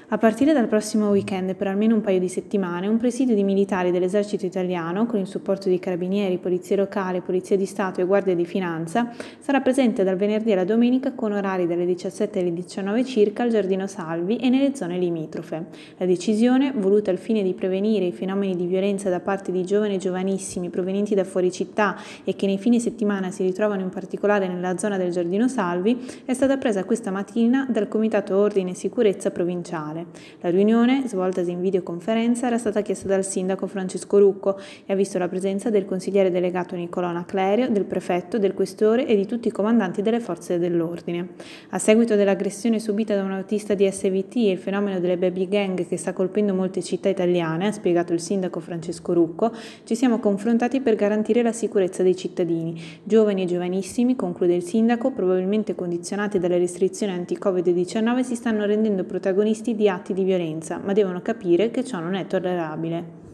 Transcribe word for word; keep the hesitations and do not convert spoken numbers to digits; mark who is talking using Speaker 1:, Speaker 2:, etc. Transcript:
Speaker 1: A partire dal prossimo weekend, per almeno un paio di settimane, un presidio di militari dell'esercito italiano, con il supporto di carabinieri, polizia locale, polizia di Stato e guardia di finanza, sarà presente dal venerdì alla domenica con orari dalle diciassette alle diciannove circa al Giardino Salvi e nelle zone limitrofe. La decisione, voluta al fine di prevenire i fenomeni di violenza da parte di giovani e giovanissimi provenienti da fuori città e che nei fine settimana si ritrovano in particolare nella zona del Giardino Salvi, è stata presa questa mattina dal Comitato Ordine e Sicurezza Provinciale. La riunione, svoltasi in videoconferenza, era stata chiesta dal sindaco Francesco Rucco e ha visto la presenza del consigliere delegato Niccolò Anaclerio, del prefetto, del questore e di tutti i comandanti delle forze dell'ordine. A seguito dell'aggressione subita da un autista di S V T e il fenomeno delle baby gang che sta colpendo molte città italiane, ha spiegato il sindaco Francesco Rucco, ci siamo confrontati per garantire la sicurezza dei cittadini. Giovani e giovanissimi, conclude il sindaco, probabilmente condizionati dalle restrizioni anti-covid diciannove, si stanno rendendo protagonisti di atti di violenza, ma devono capire che ciò non è tollerabile.